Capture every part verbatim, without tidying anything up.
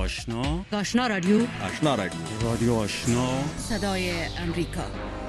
آشنا آشنا رادیو آشنا رادیو رادیو آشنا صدای امریکا.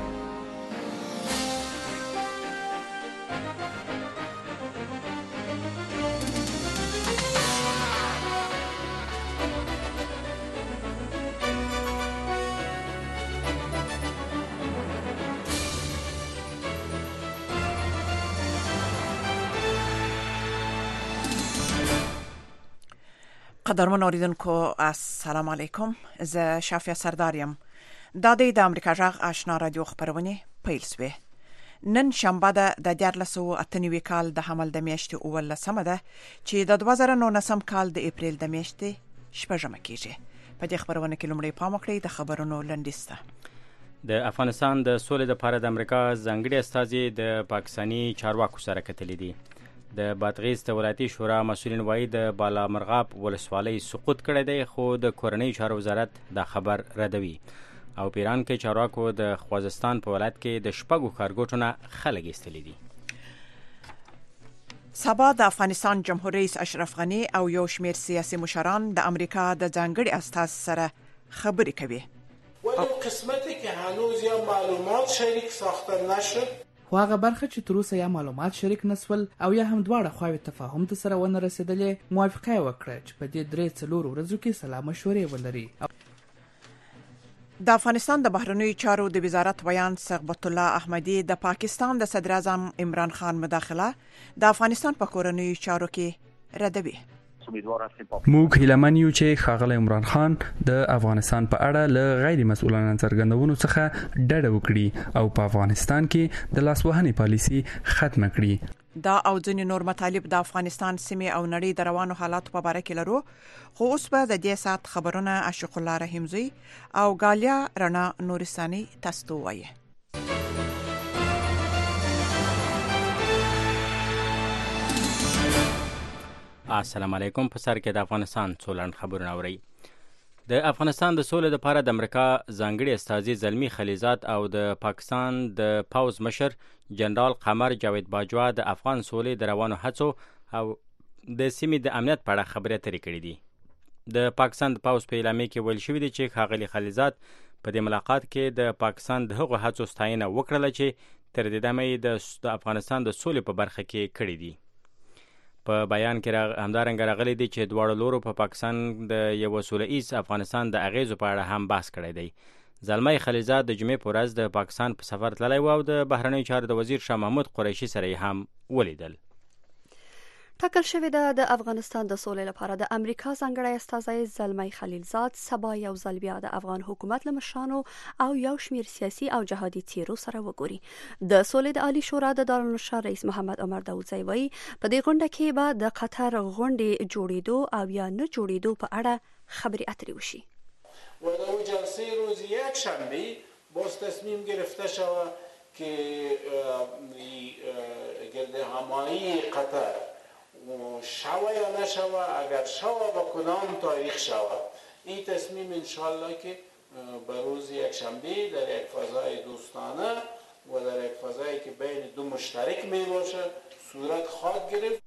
قدرمن اوریدونکو السلام علیکم. زه شافیا سرداریم. دا د امریکا جغ آشنا رادیو خبرونه پیل سوی. نن شنبه ده د دیارلس او اته نوي کال د حمل د میاشتې اوولسمه ده چې د دوه زره نولسم کال د اپریل د میاشتې شپږمه کیږي. په دې خبرونه کې لومړی پام وکړئ د خبرونو لنډیسته. د افغانستان د سولې لپاره د امریکا ځانګړي استازي د پاکستاني چارواکو سره کتلي دي. د بادغیس د ولایتي شورا مسؤلین وایي د بالامرغاب ولسوالۍ سقوط کړی دی، خو د کورنۍ چارو وزارت دا خبر ردوي. او پیران کې چارواکو د خوزستان په ولایت کې د شپږو ښارګوټو نه خلک ایستلي دي. سبا د افغانستان جمهور رئیس اشرف غني او یو شمېر سیاسي مشران د امریکا د ځانګړي استازي سره خبرې کوي. ولی قسمتی که هنوز یا معلومات شریک ساخته نشد، خو هغه برخه چې تر اوسه یا معلومات شریک نسول او یا هم دواړه خواوې تفاهم ته سره ونه رسېدلې، موافقه وکړه چې په دې درې څلور ورځو کې سلا مشورې ولري. د افغانستان د بهرنیو چارو د وزارت ویان ثبت الله احمدي د پاکستان د صدر اعظم عمران خان مداخله د افغانستان په کورنیو چارو کې ردوي. موږ هیلهمن یو چې ښاغلی عمران خان د افغانستان په اړه له غیر مسؤلانه څرګندونو څخه ډډه وکړي او په افغانستان کې د لاسوهنې پالیسي ختمه کړي. دا او ځینې نور مطالب د افغانستان سیمې او نړۍ د روانو حالاتو په باره کې لرو، خو اوس به د دې سات خبرونه عاشق الله رحیمزی او غالیا رڼا نورستاني تاسو ته وایي. السلام علیکم. په سر کې د افغانستان څولن خبرونه اورئ. د افغانستان د سولې لپاره د امریکا ځانګړي استازي زلمی خلیزات او د پاکستان د پاوز مشر جنرال قمر جاوید باجوا د افغان سولې د روانو هڅو او د سیمې د امنیت په اړه خبرې اترې کړې دي. د پاکستان د پاوز په اعلامیه کې ویل شوي دي چې ښاغلي خلیزات په دې ملاقات کې د پاکستان د هغو هڅو ستاینه وکړله چې تر دې دمه یې د افغانستان د سولې په برخه کې کړې دي. په بیان کې راغ... همدارنګه راغلی دی چې دواړو لورو په پا پاکستان د یو سوله ایز افغانستان د اغیزو په اړه هم بحث کړی دی. زلمی خلیزات د جمعې په ورځ د پاکستان په سفر تللی و او د بهرنیو چارو د وزیر شاه محمود قریشي سره یې هم ولیدل. ټاکل شوې ده د افغانستان د سولې لپاره د امریکا ځانګړی استازی زلمی خلیلزاد سبا یو ځل بیا د افغان حکومت له مشرانو او یو شمېر سیاسي او جهادي څیرو سره وګوري. د سولې د عالی شورا د دارالمشر رئیس محمد عمر داودزی وایي په دې غونډه کې به د قطر غونډې جوړېدو او یا نه جوړېدو په اړه خبرې اترې وشي. و در جلسه روز یک شنبه باز تصمیم گرفته شود که گرد همایی قطر شوه یا نشوه، اگر شوه با کدام تاریخ شوه. این تصمیم انشالله که به روز یک شنبه در یک فضای دوستانه و در یک فضایی که بین دو مشترک می باشه صورت خواهد گرفت.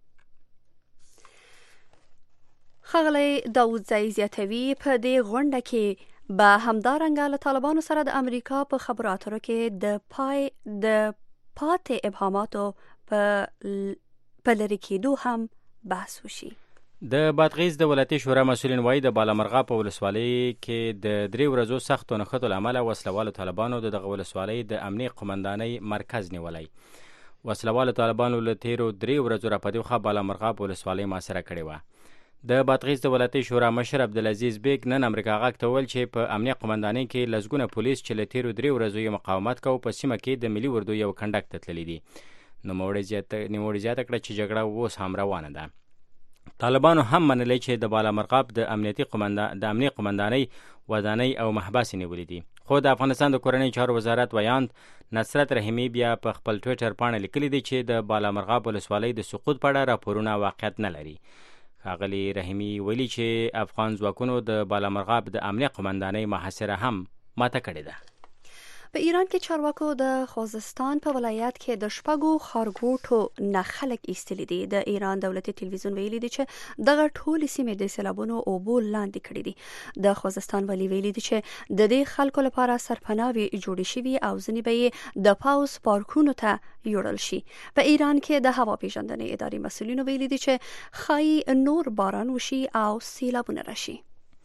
ښاغلی داودزی زیاتوي په دې غونډه کې به همدارنګه له طالبانو سره د امریکا په خبرو اترو کې د پای د پاتې ابهاماتو په په لرې کېدو هم بحث وشي. د بادغیس د ولایتي شورا مسؤلین وایي د بالامرغاب په ولسوالۍ کې د درې ورځو سختو نښتو له امله وسلوالو طالبانو د دغه ولسوالۍ د امني قمندانۍ مرکز نیولی. وسلوالو طالبانو له تیرو درې ورځو راپدې خوا بالامرغاب ولسوالۍ محاصره کړې وه. د بادغیس د ولایتي شورا مشر عبدالعزیز بیگ نن امریکا غږ ته وویل چې په امنیه قمندانۍ کې لسګونه پولیس چې له تیرو درې ورځو یې مقاومت کوو په سیمه کې د ملي اردو یو کنډک ته تللي دي. نوموړي زیاته کړه چې جګړه اوس هم روانه ده. طالبانو هم منلی چې د بالامرغاب د امنیتي قمندان د امنیه قمندانۍ ودانۍ او محبس نیولې دي. خو د افغانستان د کورنۍ چارو وزارت ویاند نصرت رحیمي بیا په خپل ټویټر پاڼه لیکلي دي چې د بالامرغاب ولسوالۍ د سقوط په اړه راپورونه واقعیت نه لري. ښاغلي رحیمي ویلي چې افغان ځواکونو د بالامرغاب د امنیه قمندانۍ محاصره هم ماته کړې ده. په ایران کې چارواکو د خوزستان په ولایت کې د شپږو خارګوټو نه خلک ایستلي دي. د ایران دولتي تلویزیون ویلي دی چې دغه ټولې سیمې د سیلابونو اوبو لاندې کړي دي. د خوزستان ولی ویلي دی چې د دې خلکو لپاره سرپناوي جوړې شوي او ځینې به یې د پاوز پارکونو ته یوړل شي. په ایران کې د هوا پیژندنې ادارې مسؤلینو ویلي دي چې ښایي نور باران وشي او سیلابونه راشي.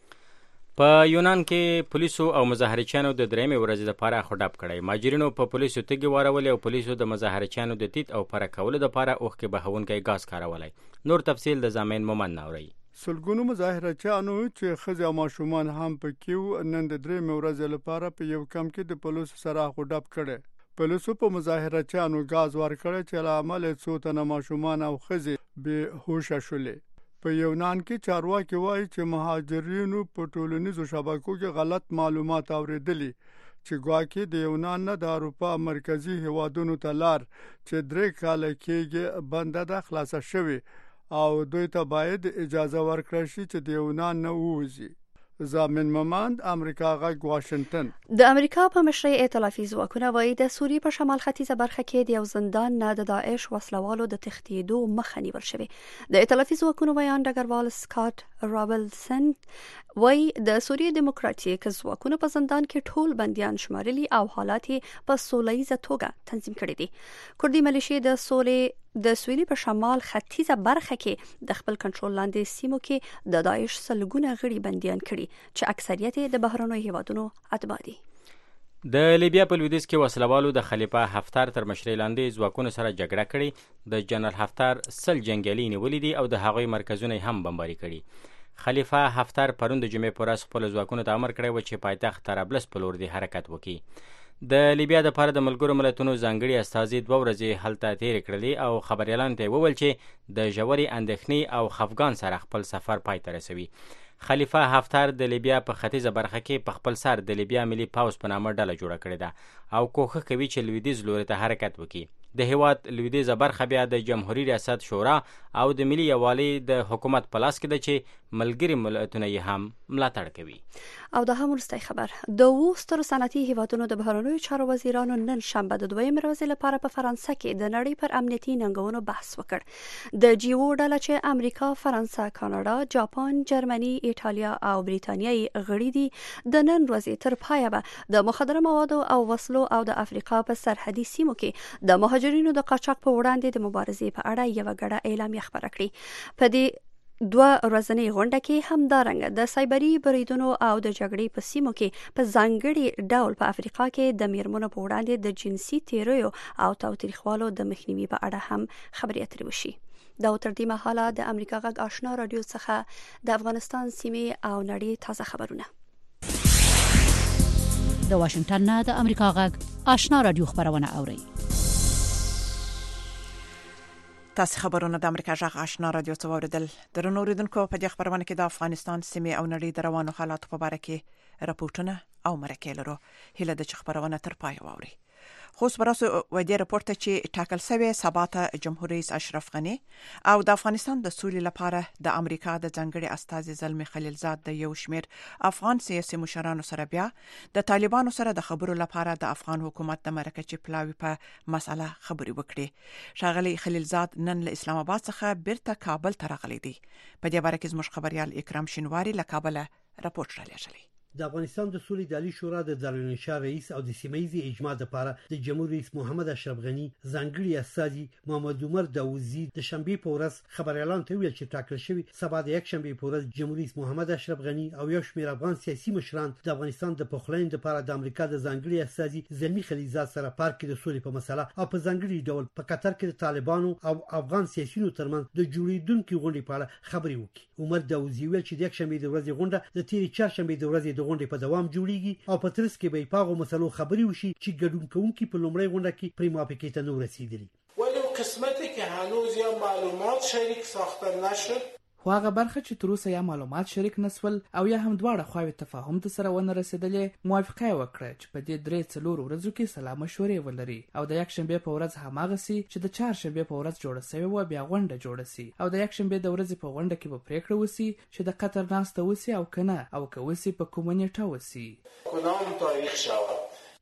په یونان کې پولیسو او مظاهرچیانو د درېمې ورځې لپاره خډاب کړی. ماجرینو په پولیسو تګي وارولې او پولیسو د مظاهرچیانو د تیت او پره کولو لپاره اوښکې بهونکی ګاز کارولای. نور تفصیل د زامین مومن ناوري. سلګونو مظاهرچیانو چې ښځې او ماشومان هم پکې نن د درېمې ورځې لپاره په یو کم کې د پولیسو سره خډاب کړی. پولیسو په مظاهرچیانو ګاز ورکړی چې له امله څو تنه ماشومان او ښځې بې هوشه شولې. په یونان کې چارواکي وایي چې مهاجرینو په ټولنیزو شبکو کې غلط معلومات اوریدلي چې ګواکې د یونان نه د اروپا مرکزی هیوادونو ته لار چې درې کاله کېږي بنده ده خلاصه شوې او دوی ته باید اجازه ورکړل شي چې د یونان نه ووځي. زامن ممند امریکا غږ واشنگټن. د امریکا په مشرۍ ائتلافي ځواکونه وایي د سوریې په شمال ختیځه برخه کې د یو زندان نه د داعش وسلوالو د تښتېدو مخه نیول شوې. د ائتلافي ځواکونو بیان ډګروال سکاټ رابلسن وایي د سوریې دیموکراتیک ځواکونو په زندان کې ټول بندیان شمارلي او حالات په سولهییزه توګه تنظیم کړي دي. کردي ملیشې د سولې د سویلي په شمال ختیځه برخه کې د خپل کنټرول لاندې سیمو کې د داعش سلګونه غړي بندیان کړي چې اکثریت د بهرنیو هیوادونو اتباع دي. د لیبیا په لویدیځ کې وسلوالو د خلیفه حفتر تر مشرۍ لاندې ځواکونو سره جګړه کړې. د جنرال حفتر سل جنګیالي نیولي دي او د هغوی مرکزونه هم بمباري کړي. خلیفه حفتر پرون د جمعې په ورځ خپلو ځواکونو ته امر کړی و چې پایتخت طرابلس په لور د حرکت وکړي. د لیبیا د لپاره د ملګرو ملتونو ځانګړي استازي دوه ورځې هلته تېرې کړلې او خبریالانو ته وویل چې د ژورې اندېښنې او خفګان سره خپل سفر پای ته رسوي. خلیفه حفتر د لیبیا په ختیځه برخه کې په خپل سر د لیبیا ملي پاوز په نامه ډله جوړه کړې ده او کوښښ کوي چې لویدیځ لوري ته حرکت وکړي. د هیواد لویدیځه برخه بیا د جمهوریت ریاست شورا او د ملي یووالي د حکومت په لاس کې ده چې ملګري ملتونه یې هم ملاتړ کوي. او د هم وروستی خبر د اوو سترو صنعتي هیوادونو د بهرنیو چارو وزیرانو نن شنبه د دویمې ورځې لپاره په فرانسه کې د نړۍ پر امنیتي ننګونو بحث وکړ. د جی او ډله چې امریکا، فرانسه، کاناډا، جاپان، جرمني، ایټالیا او بریتانیا یې غړي دي د نن ورځې تر پایه به د مخدره موادو او وسلو او د افریقا په سرحدي سیمو کې د مهاجرینو د قاچاق په وړاندې د مبارزې په اړه یو غړه اعلامیه خبره کړې. په دې دوه ورځنۍ غونډه کې همدارنګه د سایبري بریدونو او د جګړې په سیمو کې په ځانګړي ډول په افریقا کې د میرمنو په وړاندې د جنسي تیریو او تاوتریخوالو د مخنیوي په اړه هم خبرې اترې وشي. دا تر دې مهاله د امریکا غږ آشنا رادیو څخه د افغانستان سیمې او نړۍ تازه خبرونه. د واشنگټن نه د امریکا غږ آشنا رادیو خبرونه اوري. تاسو خبرونه د امریکا غږ آشنا رادیو څخه اوریدل. درنو اوریدونکو په دې خبرونه کې د افغانستان سیمې او نړۍ د روانو حالاتو په اړه کې راپورټونه او مرکې لرو. هیله د خبرونه تر پای واوري. خو سپارسو و دې راپورټ چې ټاکل شوی سبا ته جمهور رئیس اشرف غنی او د افغانستان د سولې لپاره د امریکا د ځانګړي استازي زلمی خلیلزاد د یو شمیر افغان سیاسي مشرانو سره بیا د طالبانو سره د خبرو لپاره د افغان حکومت د مرکزی پلاوی په مسله خبري وکړي. شاغلی خلیلزاد نن له اسلام آباد څخه بیرته کابل ته راغلی دی. په دې باره کې زموږ خبريال اکرام شینواری له کابل راپورټ را لېږلی. د افغانستان د سولې د عالی شورا د دارالانشا رئیس او د سیمایي اجماع لپاره د جمهور رئیس محمد اشرف غنی ځانګړي استازي محمد عمر داوودزی د شنبه په ورځ خبر اعلان ته ویل چې ټاکل شوی سبا د یک شنبه په ورځ جمهور رئیس محمد اشرف غنی او یو شمېر افغان سیاسي مشران د افغانستان د پخلاین لپاره د امریکا د ځانګړي استازي زلمی خلیلزاد سره پارک کې د سولې په مسله او په ځانګړي ډول په قطر کې د طالبانو او افغان سیاسيونو ترمنځ د جوړیدونکو غونډې په اړه خبري وکړي. عمر داوودزی ویل چې د یک شنبه د ورځې غونډه د تیرې چهارشنبه د ورځې د غونډې په دوام جوړیږي او په ترڅ کې به پاغو مسلو خبري وشي چې ګډون کوونکي په لومړی غونډه کې پرې موافقې ته نه رسیدلي. ولی قسمتی که هنوز یا معلومات شریک ساخته نشد خو هغه برخه چې تر اوسه یا معلومات شریک نسول او یا هم دواړه خواوې تفاهم ته سره ونه رسیدلې موافقه وکړه چې په دې درې څلور ورځو کې سلا مشورې ولري او د یک شنبه په ورځ هماغه سي چې د چهار شنبه په ورځ جوړه شوی و بیا غونډه جوړه سي او د یک شنبه د ورځې په غونډه کې به پریکړه وسی چې د قطر ناسته وسی او کنه او که وسی په کومه نیټه وسی کدام تاریخ شود.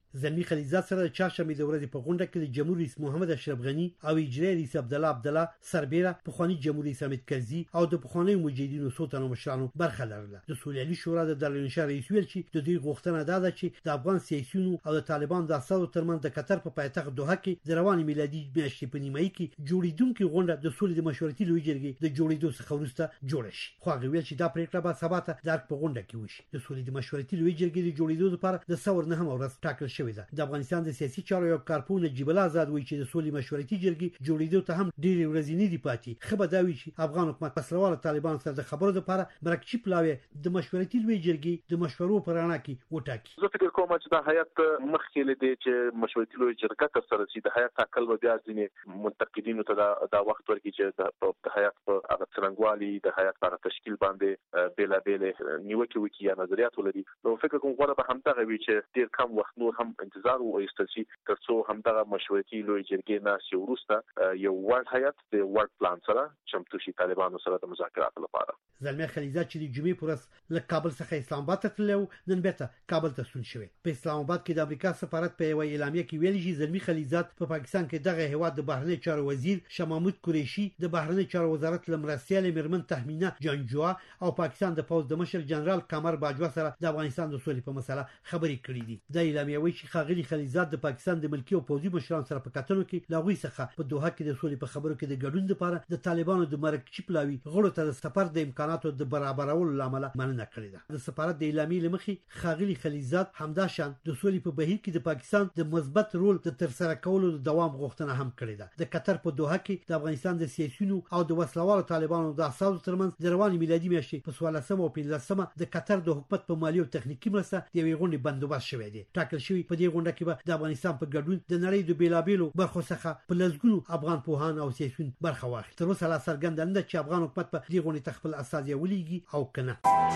زلمی خلیلزاد سره د چهارشنبه د ورځې په غونډه کې د جمهور رئیس محمد اشرف غنی او اجرایي رئیس عبد الله عبد الله سربیره پخوانی جمهور رئیس حامد کرزي او د پخوانی مجاهدینو څو تنو مشرانو برخه لرله. د سولې شورا د دارالانشا رئیس ویل چې د دې غوښتنه دا ده چې د افغان سیاسيونو او د طالبان د اساسو ترمنځ د قطر په پایتخت دوحه کې د رواني میلادي میاشتې په نیمایي کې جوړیدونکو غونډه د سولې د مشورتي لوی جرګې د جوړیدو څخه وروسته جوړ شي. خو هغه ویل چې دا پریکړه به سبا ته د په غونډه کې وشي. د سولې د مشورتي لوی جرګې د جوړیدو لپاره د څور نه هم ورځ ټاکل شوې ده. د افغانستان د سیاسي چارو یو کارپون نجیب الله آزاد وایي چې د سولې مشورتي جرګې جوړیدو ته هم ډېر ورځې نه دی پاتې. خبر دا وی چې افغان حکومت پسلوال طالبان سره د خبرو لپاره مرکچی پلاوی د مشورتي لوی جرګې د مشورو پر اړه کې وټاکي. زه فکر کوم چې د هیئت مخکې لدی چې مشورتي لوی جرګه تر سره شي د هیئت ټاکل به بیا ځینې منتقدینو ته دا وخت ورکړي چې د هیئت په هغه څرنګوالي د هیئت په تشکیل باندې بیل بیل نیوکه وکړي یا نظریات ولري. نو فکر کوم غواړم به همدغه وی چې ډیر کم وخت نور هم انتظار وایستل شي ترڅو همدغه مشورتي لوی جرګې نه شي وروسته یو ورډ هیئت د ورډ پلان سره چمتو شي طالبانو سره د مذاکراتو لپاره. زلمی خلیلزاد چې د جمعې پر ورځ له کابل څخه اسلام آباد ته تللی نن بیرته کابل ته ستون شوی. په اسلام آباد کې د امریکا سفارت په یوه اعلامیه کې ویل چې زلمی خلیلزاد په پاکستان کې دغه هیواد د بهرنی چارو وزیر شاه محمود قریشي د بهرنی چارو وزارت لمرستیال میرمن تهمینه جانجوا او پاکستان د پوز د مشر جنرال قمر باجوا سره د افغانستان د سولې په مسله خبرې کړې دي. د اعلامیه وایي چې ښاغلي خلیلزاد د پاکستان د ملکی او پوځي مشرانو سره په کتنو کې لاغوي څخه په دوحه کې د سولې په خبرو کې د ګډون لپاره د طالبانو د مرکچی پلاوی غړو ته د سفر د امکاناتو د برابرولو لامل مننه کړې ده. د سفارت د اعلامیې لمخې ښاغلي خلیلزاد همداشان د سولې په بهیر کې د پاکستان د مثبت رول د ترسره کولو د دوام غوښتنه هم کړې ده. د قطر په دوحه کې د افغانستان د سیاسيونو او د وسلوالو طالبانو د اساسو ترمنځ د رواني میلادي میاشتې په څوارلسمه او پنځلسمه د قطر د حکومت په مالی او تخنیکی مرسته د یوې غونډې بندوبست شوی دی. ټاکل شوی په دې غونډه کې به د افغانستان په ګډون د نړۍ د بیلابېلو برخو څخه په لږګونو افغان پوهان او سیاسيون برخه واخلي. تر اوسه لا څرګنده نه ده چې افغان حکومت په دې غونډې ته خپل استازي ولېږي او کنه.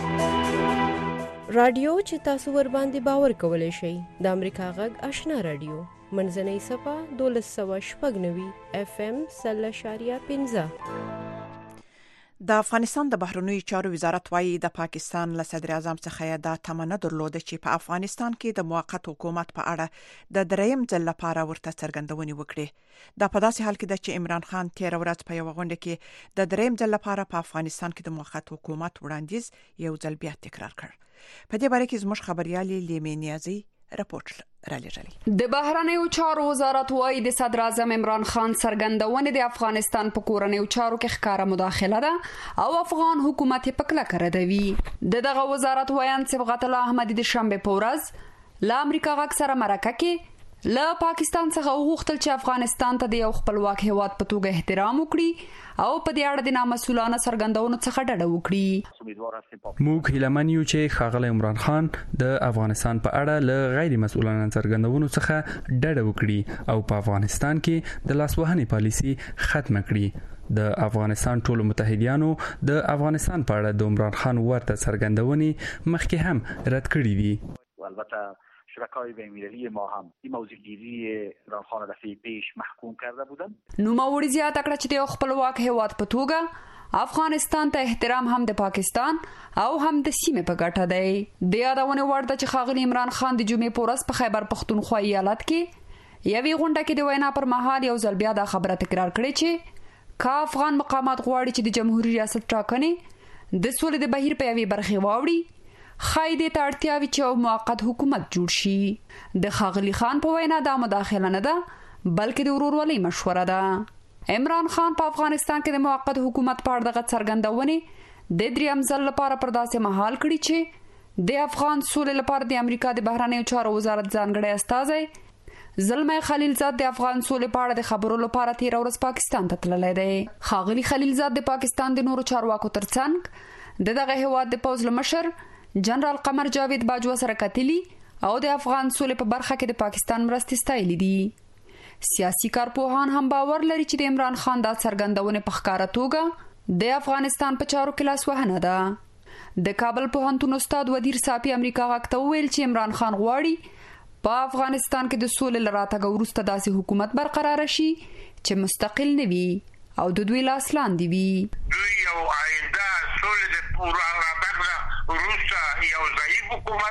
رادیو چې تاسو ور باندې باور کولای شئ د امریکا غږ آشنا رادیو منځنۍ صفه دولس سوه شپږ نوي اف ام سل اشاریه پنځه. د افغانستان د بهرنیو چارو وزارت وايي د پاکستان له صدر اعظم څخه دا تمنه درلوده چې په افغانستان کې د موقت حکومت په اړه د دریم ځل لپاره ورته څرګندونې وکړي. دا په داسې حال کې ده چې عمران خان تیر ورځ په یو غونډه کې د دریم ځل لپاره په افغانستان کې د موقت حکومت وړاندیز یو ځل بیا تکرار کړ. په دې باره کې زموږ خبريالي لیمې نیازي راپورټ را لېږلی. د بهرنیو چارو وزارت وايي د صدر اعظم عمران خان څرګندونه د افغانستان په کورنیو چارو کې ښکارا مداخله ده او افغان حکومت په کلکه ردوي. د دغه وزارت وایي صبغت الله احمدي د شنبه په ورځ له امریکا غږ سره مرکه کې له پاکستان څخه وغوښتل چې افغانستان ته د یو خپلواک هیواد په توګه احترام وکړي او په دې اړه د نامسؤلانه څرګندونو څخه ډډه وکړي. موږ هیله من یو چې ښاغلی عمران خان د افغانستان په اړه له غیر مسؤلانه څرګندونو څخه ډډه وکړي او په افغانستان کې د لاسوهنې پالیسي ختم کړي. د افغانستان ټولو متحدینو د افغانستان په اړه د عمران خان ورته څرګندونې مخکې هم رد کړې دي. البته شرکای بین‌المللی ما هم این موضوع گیری عمران خان دفعه پیش محکوم کرده بودند. نوموړي زیاته کړه چې د خپلواک هیواد په توګه افغانستان ته احترام هم د پاکستان او هم د سیمې په ګټه دی. د یادونه وړ ده چې ښاغلي عمران خان د جمعې په ورځ په خیبر پښتونخوا ایالت کې یوې غونډه کې د وینا پر مهال یو ځل بیا دا خبره تکرار کړې چې کا افغان مقامات غواړي چې د جمهوریت ریاست ټاکنې د سولې د بهیر په یوې برخې واوړي خایدې ته اړتیا وي چې موقت حکومت جوړ شي. د ښاغلي خان په وینا دا مداخله نه ده بلکې د ورورولۍ مشوره ده. عمران خان په افغانستان کې د موقت حکومت په اړه دغه څرګندونې د دریم ځل لپاره پر داسې مهال کړي چې د افغان سولې لپاره د امریکا د بهرنیو چارو وزارت ځانګړی استازی زلمی خلیلزاد د افغان سولې په اړه د خبرو لپاره تیر ورځ پاکستان ته تللی دی. ښاغلي خلیلزاد د پاکستان د نورو چارواکو ترڅنګ د دغه هیواد د پوز لمشر جنرال قمر جاوید باجوا سره کتلی او د افغان سولې په برخه کې د پاکستان مرستې ستایلې دي. سیاسي کارپوهان هم باور لري چې د عمران خان دا څرګندونه په ښکاره توګه د افغانستان په چارو کې لاسوهنه ده. د کابل پوهنتون استاد ودیر صافي امریکا غاکته ویل چې عمران خان غواړي په افغانستان کې د سولې لراتګ وروسته داسې حکومت برقرار شي چې مستقل نه وي او د دوی لاس لاندې وي. دوی یو آینده سولې د پورا راتګ وروسته یو ضعیف حکومت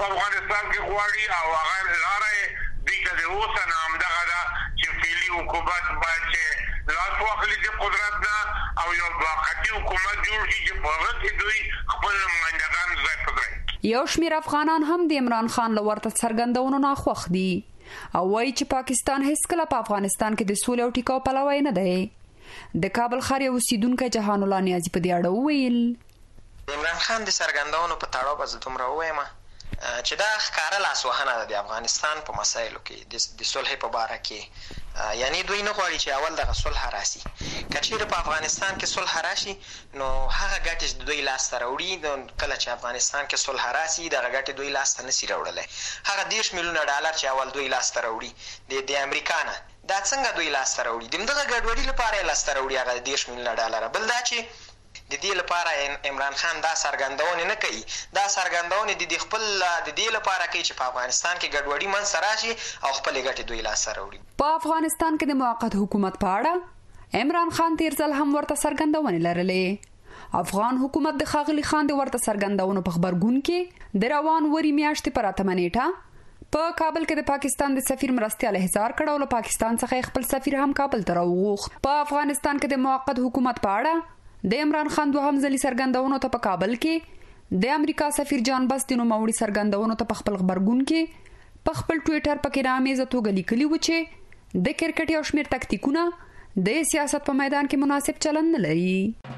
په افغانستان کې غواړي او هغه لاره دې ته د اوسه نه همدغه ده چې فعلي حکومت باید چې لاس واخلي د قدرت نه او یو موقتي حکومت جوړ شي چې په هغه کې دوی خپل نمایندګان ځای په ځای. یو شمېر افغانان هم د عمران خان له ورته څرګندونو ناخوښ دي او وایي چې پاکستان هیڅکله په افغانستان کې د سولې او ټیکاو پلوی نه دی. د کابل ښار یو اوسیدونکی جهان الله نیازي په دې اړه وویل عمران خان د څرګندونو په تړاو به زه دومره ووایم چې دا ښکاره لاسوهنه ده د افغانستان په مسایلو کې د صلح په باره کې، یعنی دوی نه غواړي چې اول دغه صلح راشي. که چیرې په افغانستان کې صلح راشي نو هغه ګټې چې دوی لاسته راوړي، کله چې افغانستان کې صلح راشي دغه ګټې دوی لاسته نشي راوړلی. هغه دېرش میلیونه ډالر چې اول دوی لاسته راوړي د د امریکا نه، دا څنګه دوی لاسته راوړي؟ د همدغه ګډوډي لپاره یې لاسته راوړي هغه دېرش میلیونه ډالره. بل دا چې د دې لپاره عمران خان دا څرګندونې نه کوي، دا څرګندونې د خپل د دې لپاره کوي چې په افغانستان کې ګډوډي منځته راشي او خپلې ګټې دوی لاسته راوړي. په افغانستان کې د موقت حکومت په اړه عمران خان تیر ځل هم ورته څرګندونې لرلې. افغان حکومت د ښاغلي خان د ورته څرګندونو په خبرګون کې د روان وري میاشتې پر اتمه نیټه په کابل کې د پاکستان د سفیر مرستیال احضار کړ او له پاکستان څخه خپل سفیر هم کابل ته راوغوښت. په افغانستان کې د موقت حکومت په اړه د عمران خان دوهم ځلي څرګندونو ته په کابل کې د امریکا سفیر جان بس د نوموړي څرګندونو ته په خپل خبرګون کې په خپل ټویټر په کې رامیزه توګه لیکلي و چې د کرکټ یو شمېر تکتیکونه د سیاست په میدان کې مناسب چلن نه لري.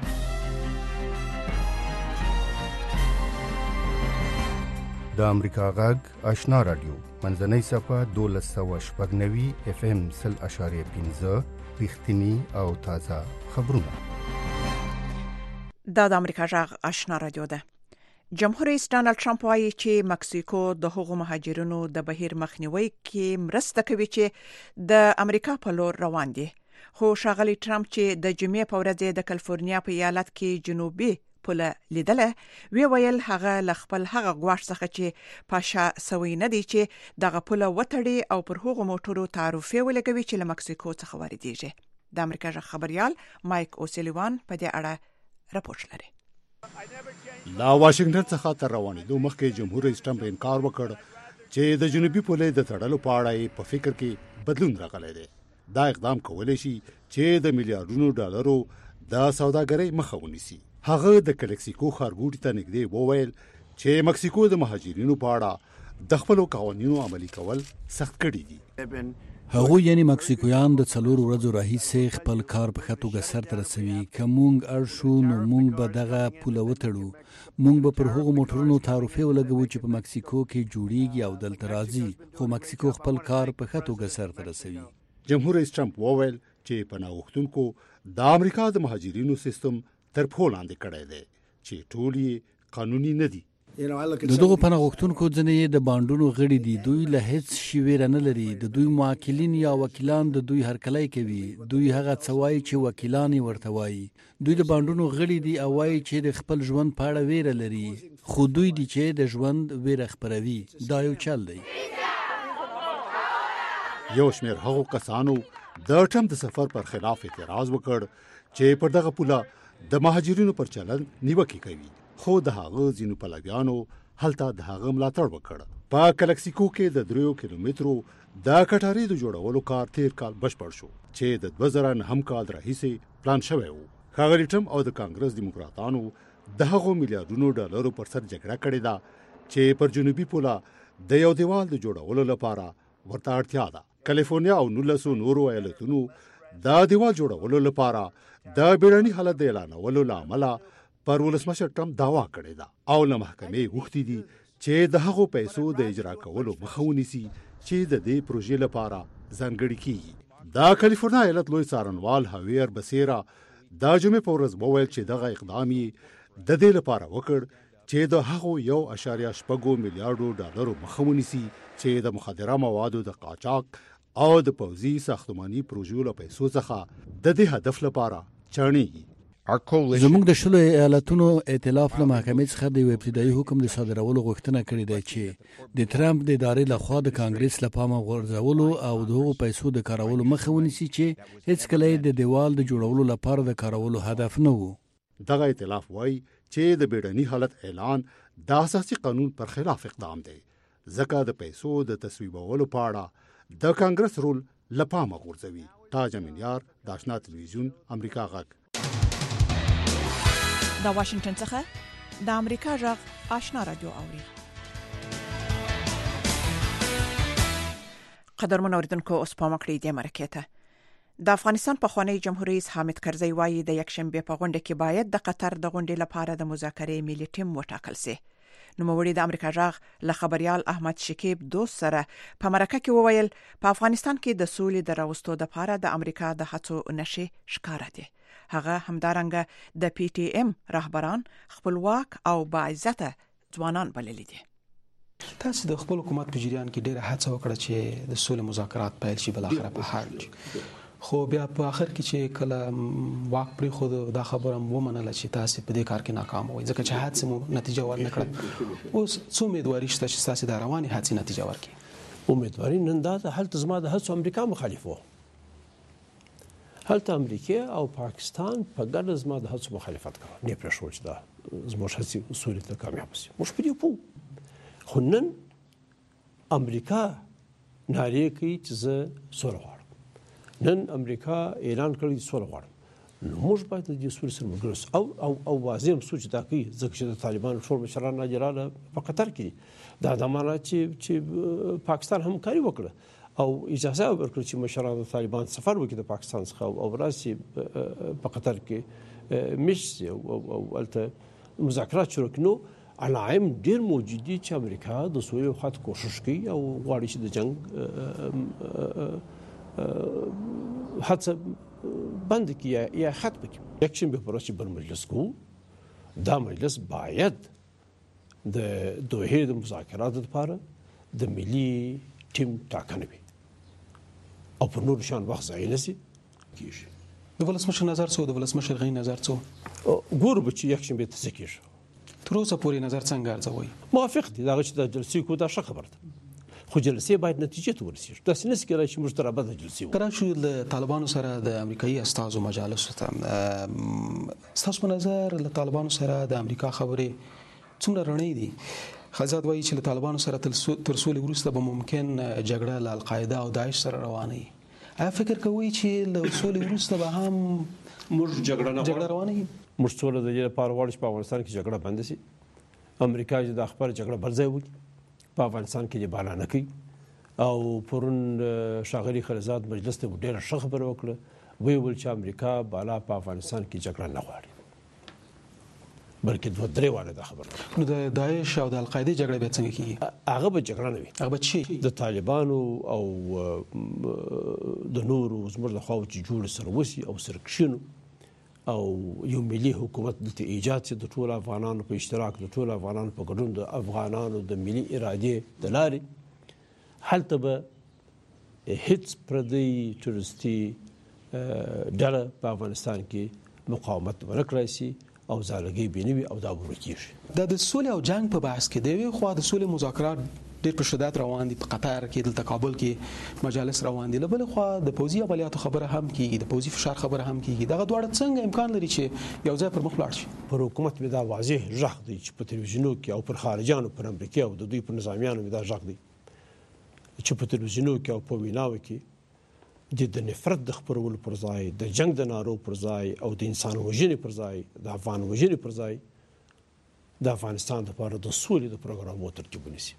د امریکا غږ آشنا رادیو منځنۍ صفه دولس سوه شپږ نوي اف ام سل اشاریه پنځه رښتینی او تازه خبرونه. دا د امریکا غږ آشنا رادیو ده. جمهور رئیس ډانلډ ټرمپ وايي چې مکسیکو د هغو مهاجرینو د بهیر مخنیوي کې مرسته کوي چې د امریکا په لور روان دي. خو ښاغلي ټرمپ چې د جمعې په ورځ د کالیفورنیا په ایالت کې جنوبي پوله لیدله وی ویل هغه ل خپل هغه غواړ څخه چې پاشا سوي نه دي چې دغه پوله وټړي او پر هغو موټرو تعرفه ولګوي چې له مکسیکو څخه واردېږي. د امریکا ژغ خبريال مایک اوسلیوان په دې اړه راپورټ لري. لا واشنگټن څخه تر روانېدو مخکې جمهور رئیس ټرمپ انکار وکړ چې د جنوبي پولې د تړلو په اړه په فکر کې بدلون راغلی دی. دا اقدام کولای شي چې د میلیارډونو ډالرو د سوداګرۍ مخه ونیسي. هغه د کلکسیکو ښارګوټي ته نږدې وویل چې مکسیکو د مهاجرینو په اړه د خپلو قوانینو عملي کول سخت کړي دي. هغه یعنی مکسیکویان د څلور ورځو راهیسې خپل کار په ښه توګه سرته رسوي. که موږ اړ شو نو موږ به دغه پوله وتړو. موږ به پر هغو موټرونو تعرفه ولګوو چې په مکسیکو کې جوړیږي او دلته راځي، خو مکسیکو خپل کار په ښه توګه سرته رسوي. جمهور رئیس ټرمپ وویل چې پناه غوښتونکو د امریکا د مهاجرینو سیستم تر پښو لاندې کړی دی چې ټول یې قانوني نه دي. د دغو پناه غوښتونکو ځینې د بانډونو غړي دي. دوی له هیڅ شي ویره نه لري. د دوی موکلین یا وکیلان د دوی هرکلی کوي. دوی هغه څه وایي چې وکیلان یې ورته وایي. دوی د بانډونو غړي دي او وایي چې د خپل ژوند په اړه ویره لري، خو دوی دي چې د ژوند ویره خپروي. دا یو چل دی. یو شمېر هغو کسانو د ټرمپ د سفر پر خلاف اعتراض وکړ چې پر دغه پوله د مهاجرینو پر چلن نیوکې کوي، خو د هغه ځینو پلویانو هلته د هغه ملاتړ وکړ. په کلکسیکو کې د دریو کیلومترو د کټارې د جوړولو کار تیر کال بشپړ شو چې د دوه زره نهم کال راهیسې پلان شوی و. ښاغلي ټرمپ او د کانګرس دیموکراتانو د هغو میلیارډونو ډالرو پر سر جګړه کړې ده چې پر جنوبي پوله د یو دیوال د جوړولو لپاره ورته اړتیا ده. کالیفورنیا او نولسو نورو ایالتونو د دیوال جوړولو لپاره د بیړني حالت د اعلانولو له امله پر ولسمشر ټرمپ دعوا کړې ده او له محکمې غوښتي دي چې د هغو پیسو د اجرا کولو مخه ونیسي چې د دې پروژې لپاره ځانګړي کیږي. د کالیفورنیا ایالت لوی څارنوال هاویر بسیرا د جمعې په ورځ وویل چې دغه اقدام یې د دې لپاره وکړ چې د هغو یو اشاریه شپږو میلیارډو ډالرو مخه ونیسي چې د مخدره موادو د قاچاق او د پوځي ساختماني پروژو له پیسو څخه د دې هدف لپاره چاڼېږي. زموږ د شلو ایالتونو ائتلاف له محکمې څخه د یو ابتدایي حکم د صادرولو غوښتنه کړې ده چې د ټرمپ د ادارې لخوا د کانګرس له پامه غورځولو او د هغو پیسو د کارولو مخه ونیسي چې هیڅکله یې د دیوال د جوړولو لپاره د کارولو هدف نه و. دغه ائتلاف وایي چې د بیړني حالت اعلان د اساسي قانون پر خلاف اقدام دی ځکه د پیسو د تصویبولو په اړه د کانګرس رول لپامه غورځوي. تاج امینیار، د آشنا تلویزیون، امریکا غږ. د واشنگټن څخه د امریکا غږ آشنا رادیو اوري. قدرمن اوریدونکو، اوس په مکړې د مرکه د افغانستان په خوانی جمهوریت رئیس حامد کرزی وایي د یک شنبه په غونډه کې باید د قطر د غونډې لپاره د مذاکرې ملي ټیم وټاکل شي. نو موري د امریکا غږ له خبريال احمد شکیب دوست سره په مرکه کې وویل په افغانستان کې د سولې د راوستو لپاره د امریکا د هڅو نشي ښکارا دي. هغه همدارنګه د پی ټی ایم رهبران خپلواک او باعزته ځوانان بللي دي. تاسو د خپل حکومت په جریان کې ډېر هڅه وکړه چې د سولې مذاکرات پیل شي، بل اخر په حال خو بیا په اخر کې چې کله واک پرې خو دا خبره مو منله چې تاسو په دې کار کې ناکام وئ، ځکه چې هڅه مو نتیجه ورنکړه. اوس څو امیدواري شته چې تاسو د رواني هڅې نتیجه ورکړي؟ امیدواري نن دا هلته زما د هڅو امریکا مخالف وو، هلته امریکا او پاکستان په ګډه زما د هڅو مخالفت کوي، نه پرې چې دا زموږ هڅې سولې ته کامیاب شي. موږ په دې پوه، خو نن امریکا نارې کوي چې زه سوله غواړم، نن امریکا اعلان کړی سوله غواړم، نو موږ باید د دې سولې سره ملګري اوسو. او او او واضح سوچ دا کوي ځکه چې د طالبانو ټول مشران ناجراله په قطر کې دا د امانت چې چې پاکستان همکاري وکړه او اجازه ورکړه چې مشران د طالبان سفر وکړي د پاکستان څخه او راسي په قطر کې مشي او او الته مذاکرات شروع کړي. علائم ډیر موجود دي چې امریکا د سولې خاطر کوشش کوي او غواړي چې د جنگ هڅه بند کړي یا ختم کړي. یک شنبه پر ورځ بل مجلس کو، دا مجلس باید د دوه د مذاکرات لپاره د ملي ټیم ټاکنه وي او په نور شان وخت ځای نسی کیږي. د ولسمشر نظر څه، د ولسمشر غي نظر څه ګور به چې یک شنبه ته ځکیږي. تر اوسه پورې نظر څنګه ارزوي؟ موافق دي دا چې د جلسې کو دا ښه خبره ده، خو جلسې باید نتیجه ته ورسیږي. تاسو نه سکرای چې موږ تر ابد جلسې وکړو. شو له طالبانو سره د امریکایي استازو مجالس ته تاسو په نظر له طالبانو سره د امریکا خبرې څومره رڼې دي؟ خزاد وایي چې له طالبانو سره تر سولې وروسته به ممکن جګړه له القاعده او داعش سره روانه وي. آیا فکر کوئ چې له سولې وروسته به هم موږ جګړه نه جګړه روانه وي؟ موږ ټول د دې لپاره غواړو چې په افغانستان کې جګړه بند شي. امریکا چې د خبر جګړه بل ځای وکړي په افغانستان کې بالا نه کوي. او پرون شاغلي خلیزات مجلس ته ډېر ښه خبره وکړه، وی ویل چې امریکا بالا په افغانستان کې جګړه نه غواړي، بلکې دوه درې واله دا خبره. نو د داعش او د القاعده جګړه به څنګه کیږي؟ هغه به جګړه نه وي، هغه به چی د طالبانو او د نورو زموږ د خواو چې جوړ سره وسی او سره کښینو او یو ملي حکومت د ایجاد چې د ټول افغانانو په اشتراک، د ټول افغانانو په ګډون، د افغانانو د ملي ارادې د لارې هلته به هیڅ پردی ټوریستي ډله په افغانستان کې مقاومت ونه کړای شي او زالګي بنوي او دا ورکیږي. د سولې او جنگ په بحث کې دی خو د سولې مذاکرات ډېر په شدت روان دي. په قطر کې د تقابل کې مجالس روان دي، بل خو د پوزي عملیاتو خبره هم کیږي، د پوزي فشار خبره هم کیږي. دغه دواړه څنګه امکان لري چې یو ځای پر مخ لاړ شي؟ پر حکومت به دا واضح ژغ دی چې په تلویزیونو کې او پر خارجانو، پر امریکا او د دوی پر نظامیانو دا ژغ دی چې په تلویزیونو کې او په ویناو کې د نفرت د خبرولو پر ځای، د جنگ د نارو پر ځای او د انسان وژنې پر ځای، د افغان وژنې پر ځای د افغانستان لپاره د سولې د پروګرامونو ترتیب ونیسي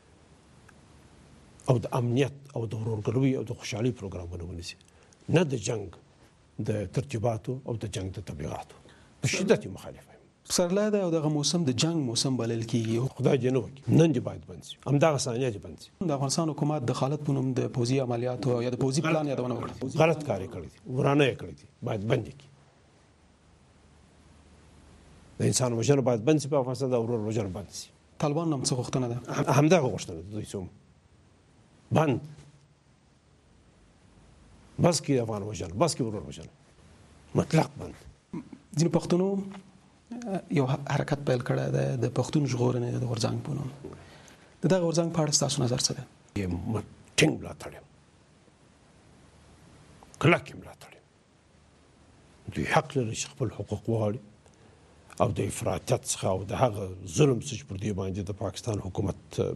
او د امنیت او د ورورګلوي او د خوشحالي پروګرامونه ونیسي، نه د جنگ د ترتیباتو او د جنگ د تبلیغاتو. په شدت مخالف یم. پسرلی دی او دغه موسم د جنگ موسم بلل کیږي. خدای دې نه وکړي نن دې باید بند شي، همدغه ثانیه دې بند شي. د افغانستان حکومت د خالد په نوم د پوځي عملیاتو یا د پوځي پلان یادونه وکړه. غلط کار کړی دی، ورانه یې کړی دی، باید بند کړي. د انسان وژنه باید بند شي په افغانستان، د ورور وژنه بند شي. طالبان نوم څه غوښتنه ده؟ همدغه غوښتنه ده دوی څوم بند بس کې افغان وژنه، بس کې ورور وژنه، مطلق بند. ځینې پښتنو یو حرکت پیل کړی دی د پښتون ژغورنې د غورځنګ په نوم. د دغه غورځنګ په اړه ستاسو نظر څه دی؟ ټینګ ملاتړ یم، کلک یې ملاتړ یم. دوی حق لري چې خپل حقوق وغواړي او د افراطیت څخه او د هغه ظلم چې پر دې باندې د پاکستان حکومت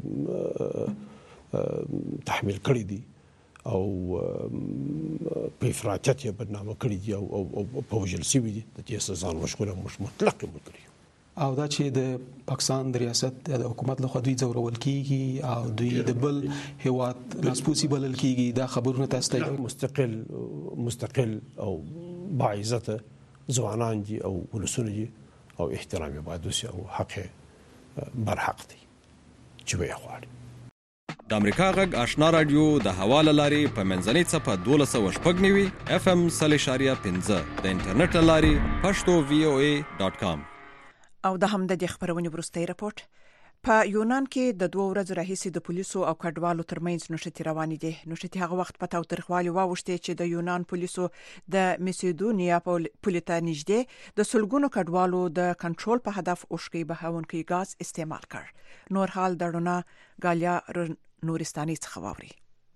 تحمیل کړی دي او په افراطیت یې بدنامه کړی دي او په وژل شوي دي د دې څخه ځان وژغورل مطلق ملګري او دا چې د پاکستان د ریاست د حکومت لخوا دوی ځورول کیږي او دوی د بل هیواد ناسپوسی بلل کیږي دا خبرونه تاسو ته مستقل مستقل او باعزته ځوانان دي او ولسونه دي او احترام یې باید وشي او حق برحق دی چې ویې غواړي. د امریکا غږ آشنا رادیو د هوا له لارې په منځنۍ څپه دولس سوه شپږ نوي اف ام سل اشاریه پنځه د انټرنیټ له لارې پښتو وی او ای ډاټ کام. او د هم د خبرونې وروستی رپورټ په یونان کې د دوه ورځې راهیسې د پولیسو او کډوالو ترمنځ نښتې روانې دي. نښتې هغه وخت په تاوتریخوالي واوښتې چې د یونان پولیسو د مسیدونیا پولې ته نږدې د سلګونو کډوالو د کنټرول په هدف اوښکې بهونکی ګاز استعمال کړ. نور حال د رونا ګالیا نورستاني څخه واوري.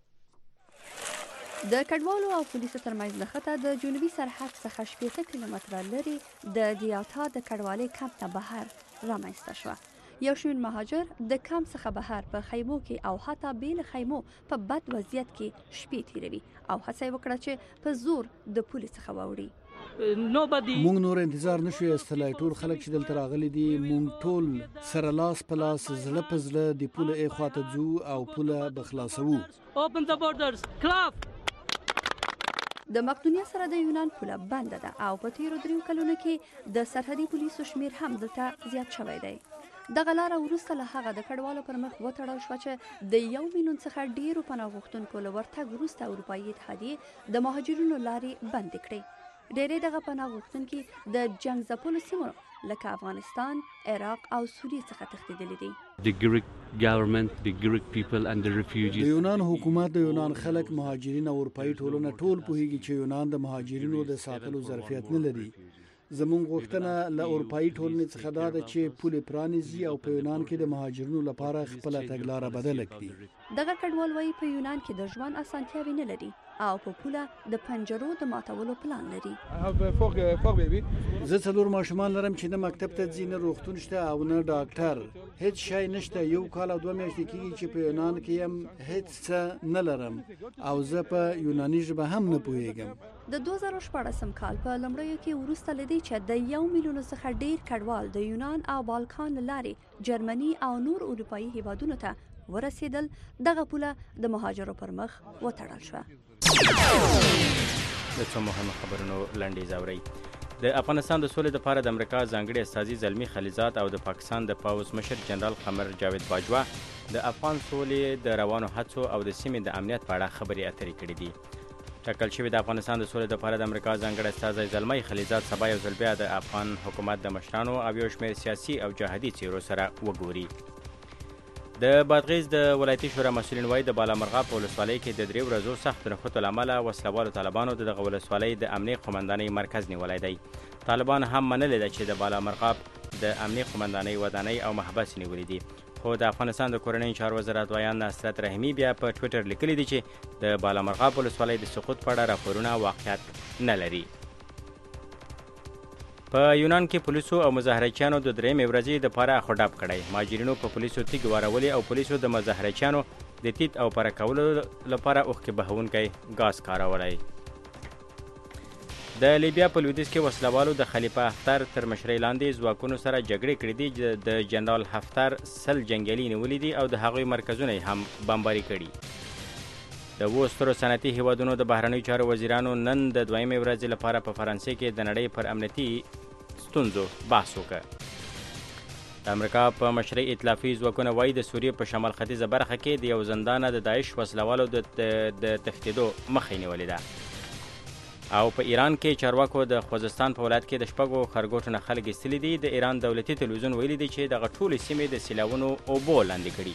د کډوالو او پولیسو ترمنځ نښته د جنوبي سرحد څخه شپږ کیلومتره لرې د دیاتا د کډوالۍ کمپ نه بهر رامنځته شوه. یو شمېر مهاجر د کمپ څخه بهر په خیمو کې او حتی بې له خیمو په بد وضعیت کې شپې تیروي او هڅه یې وکړه چې په زور د پولې څخه واوړي. مونږ نور انتظار نشو ایستلای. ټول خلک چې دلته راغلي دي مونږ ټول سره لاس په لاس زړه په زړه د پوله ای خواته ځو او پوله به خلاصوو. د مقدونیه سره د یونان پوله بنده ده او په تیرو دریو کلونو کې د سرحدي پولیسو شمیر هم دلته زیات شوی دی. دغه لاره وروسته له هغه د کډوالو پر مخ وتړل شوه چې د یو میلیون څخه ډیرو پناه غوښتونکو له ورتګ وروسته اروپایي اتحادیې د مهاجرینو لارې بندې کړې. ډېری دغه پناه غوښتونکي د جنګ ځپلو سیمو لکه افغانستان، عراق او سوریې څخه تښتېدلي دي. The Greek government, the Greek people and the refugees. د یونان حکومت، د یونان خلک، مهاجرین او اروپایي ټولنه ټول پوهیږي چې یونان د مهاجرینو د ساتلو ظرفیت نه لري. زموږ غوښتنه له اروپایي ټولنې څخه دا ده چې پولې پرانیزي او په یونان کې د مهاجرینو لپاره خپله تګلاره بدله کړي. دغه کډوال وایي په یونان کې د ژوند اسانتیاوې نه لري او په پوله د پنجرو د ماتولو پلان لري. زه څلور ماشومان لرم چې نه مکتب ته ځي، نه روغتون شته او نه ډاکټر. هیڅ شی نشته. یو کال او دوه میاشتې کېږي چې په یونان کې یم، هیڅ څه نه لرم او زه په یوناني ژبه هم نه پوهیږم. د دوه زره شپاړسم کال په لومړیو کې وروسته له دې چې د یو میلیون څخه ډیر کډوال د یونان او بالکان له لارې جرمني او نور اروپایي هیوادونو ته ورسېدل، دغه پوله د مهاجرو پر مخ وتړل شوه. د څو مهمو خبرونو لنډیز اورئ. د افغانستان د سولې لپاره د امریکا ځانګړي استازي زلمی خلیزات او د پاکستان د پاوز مشر جنرال قمر جاوید باجوا د افغان سولې د روانو هڅو او د سیمې د امنیت په اړه خبرې اترې کړې دي. ټاکل شوی د افغانستان د سولې لپاره د امریکا ځانګړي استازي زلمی خلیزات سبا یو ځل بیا د افغان حکومت د مشرانو او یو شمېر سیاسي او جهادي څېرو سره وګوري. د بادغیس د ولایتي شورا مسؤلین وایي د بالامرغاب په ولسوالۍ کې د درې ورځو سخت نښتو له امله وسلهوالو طالبانو د دغه ولسوالۍ د امنیې قومندانۍ مرکز نیولی دی. طالبان هم منلې ده چې د بالامرغاب د امنیې قومندانۍ ودانۍ او محبس نیولي دي. خو د افغانستان د کورنۍ چارو وزارت دویم نصرت رحیمي بیا په ټویټر لیکلي دي چې د بالامرغاب ولسوالۍ د سقوط په اړه راپورونه واقعیت نه لري. په یونان کې پولیسو او مظاهرچیانو د درېیمې ورځې دپاره خډاب کړی. مهاجرینو په پولیسو تیږې وارولې او پولیسو د مظاهرچیانو د تیت او پره کولو لپاره اوښکې بهونکی ګاز کارولی. د لیبیا په لویدیځ کې وسلهوالو د خلیفه حفتر تر مشرۍ لاندې ځواکونو سره جګړې کړې دي. د جنرال حفتر سل جنګیالي نیولي دي او د هغوی مرکزونه هم بمباري کړي. د اوو سترو صنعتي هیوادونو د بهرنیو چارو وزیرانو نن د دویمې ورځې لپاره په فرانسې کې د نړۍ پر امنیتي ستونزو بحث وکړ. د امریکا په مشرۍ ائتلافي ځواکونه وایي د سوریې په شمال ختیځه برخه کې د یو زندانه د داعش وسلهوالو د تښتېدو مخه یې نیولې ده. او په ایران کې چارواکو د خوزستان په ولایت کې د شپږو خرګوټو نه خلک ایستلي دي. د ایران دولتي تلویزیون ویلي دی چې دغه ټولې سیمې د سیلاوونو اوبو لاندې کړي.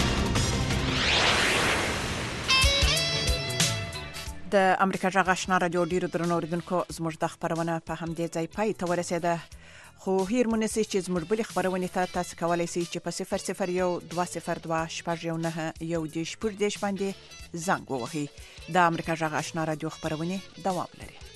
د امریکا غږ آشنا رادیو ډیرو درنو اوریدونکو زموږ د خبرونه په همدې ځای پای ته ورسېده. خو هیر مو نسئ چې زموږ بلې خبرونې ته تاسو کولی شئ چې په صفر صفر یو دوه صفر دوه شپږ یو نهه یو دېرش پر دېرش باندې زنګ ووهئ. د امریکا غږ آشنا رادیو خبرونې دوام لري.